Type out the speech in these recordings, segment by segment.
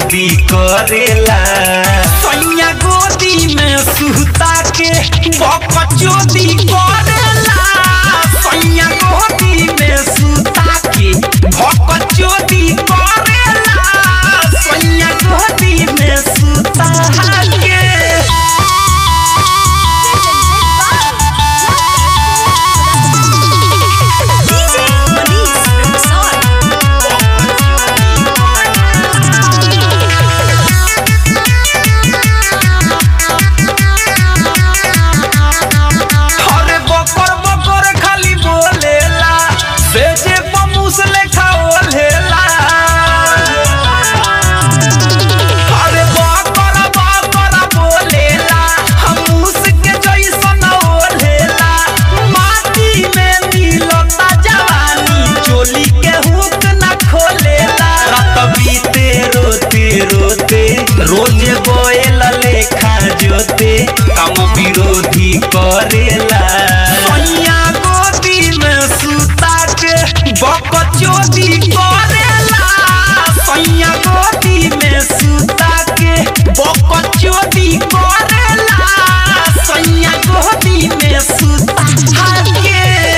खोदी करेला सैया गोदी में सुता के बकचोदी करेला सैया गोदी में सुता के बकचोदी करेला सैया गोदी में सुता के रोजे बोएल लेखा जोते काम विरोधी करेला सैया गोदी में सुता के बकचोदी करेला सैया गोदी में सुता के बकचोदी करेला सैया गोदी में सुता के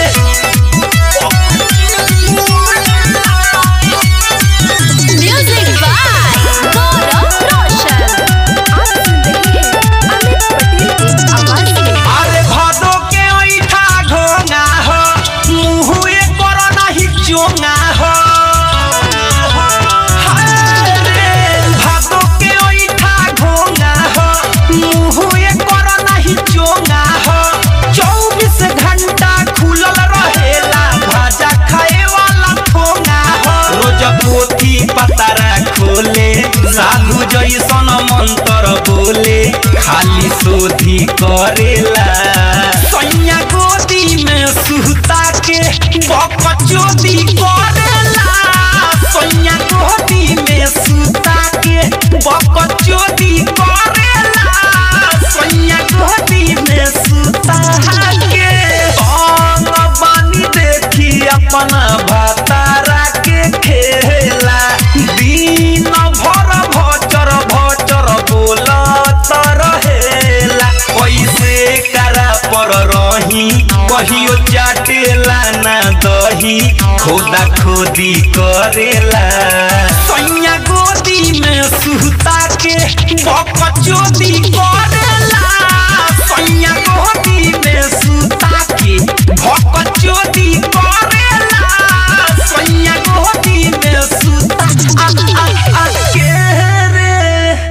साधु जैसन मंत्र बोले खाली शोधी करेला सैया गोदी में सुता के बकचोदी करेला सैया गोदी में सुता के बकचोदी करेला सैया गोदी में सुता के बानी देखी अपना भातारा के खेला दिन भर भचर भचर बोलत रहेला कैसे करा पर रही कहियो चाटेला ना दही खोदा खोदी करेला सैया गोदी में सुता के बकचोदी